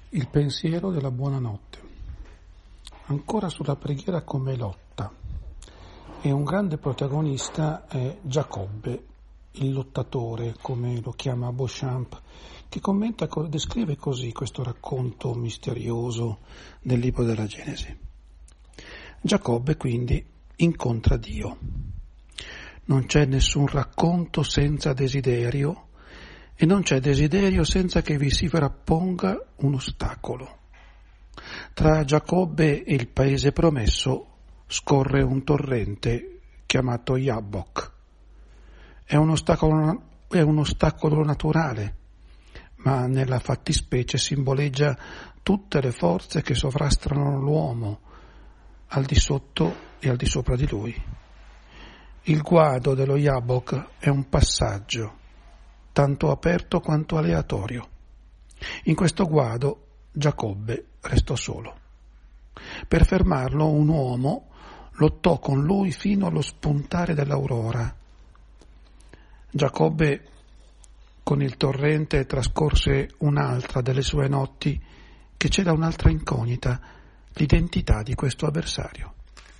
Il pensiero della buonanotte. Ancora sulla preghiera come lotta. E un grande protagonista è Giacobbe, il lottatore, come lo chiama Beauchamp, che descrive così questo racconto misterioso del libro della Genesi. Giacobbe quindi incontra Dio. Non c'è nessun racconto senza desiderio e non c'è desiderio senza che vi si frapponga un ostacolo. Tra Giacobbe e il paese promesso scorre un torrente chiamato Jabbok. È un ostacolo naturale, ma nella fattispecie simboleggia tutte le forze che sovrastrano l'uomo al di sotto e al di sopra di lui. Il guado dello Jabbok è un passaggio, tanto aperto quanto aleatorio. In questo guado Giacobbe restò solo. Per fermarlo un uomo lottò con lui fino allo spuntare dell'aurora. Giacobbe con il torrente trascorse un'altra delle sue notti che c'era un'altra incognita, l'identità di questo avversario.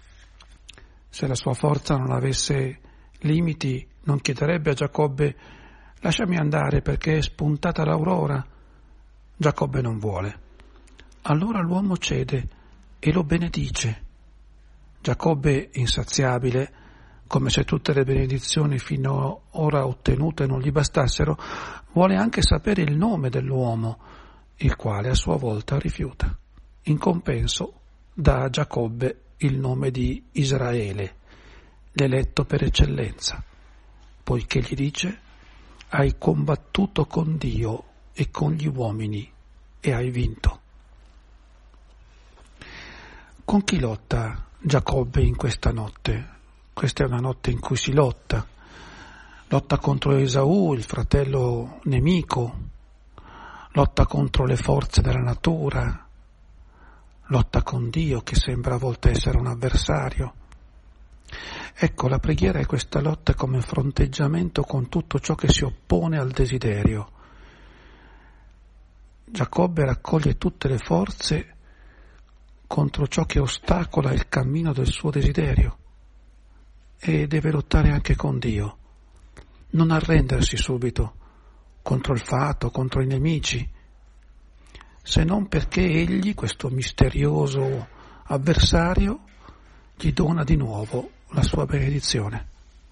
Se la sua forza non avesse limiti, non chiederebbe a Giacobbe: lasciami andare perché è spuntata l'aurora. Giacobbe non vuole. Allora l'uomo cede e lo benedice. Giacobbe, insaziabile, come se tutte le benedizioni fino ora ottenute non gli bastassero, vuole anche sapere il nome dell'uomo, il quale a sua volta rifiuta. In compenso dà a Giacobbe il nome di Israele, l'eletto per eccellenza, poiché gli dice: hai combattuto con Dio e con gli uomini e hai vinto. Con chi lotta Giacobbe in questa notte? Questa è una notte in cui si lotta. Lotta contro Esaù, il fratello nemico, lotta contro le forze della natura, lotta con Dio che sembra a volte essere un avversario. Ecco, la preghiera è questa lotta come fronteggiamento con tutto ciò che si oppone al desiderio. Giacobbe raccoglie tutte le forze contro ciò che ostacola il cammino del suo desiderio e deve lottare anche con Dio. Non arrendersi subito contro il fato, contro i nemici, se non perché egli, questo misterioso avversario, gli dona di nuovo la sua benedizione.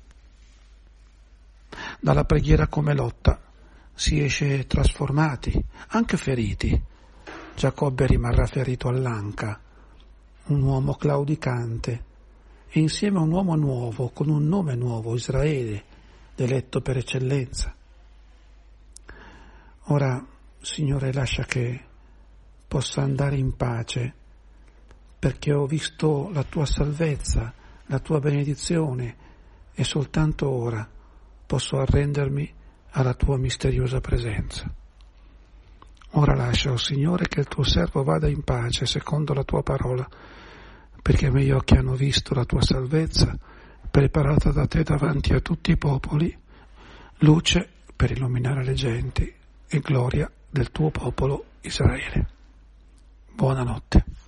Dalla preghiera come lotta si esce trasformati, anche feriti. Giacobbe rimarrà ferito all'anca, un uomo claudicante, e insieme a un uomo nuovo, con un nome nuovo, Israele, eletto per eccellenza. Ora, Signore, lascia che possa andare in pace, perché ho visto la tua salvezza, la tua benedizione, e soltanto ora posso arrendermi alla tua misteriosa presenza. Ora lascia, o Signore, che il tuo servo vada in pace secondo la tua parola, perché i miei occhi hanno visto la tua salvezza, preparata da te davanti a tutti i popoli, luce per illuminare le genti e gloria del tuo popolo Israele. Buonanotte.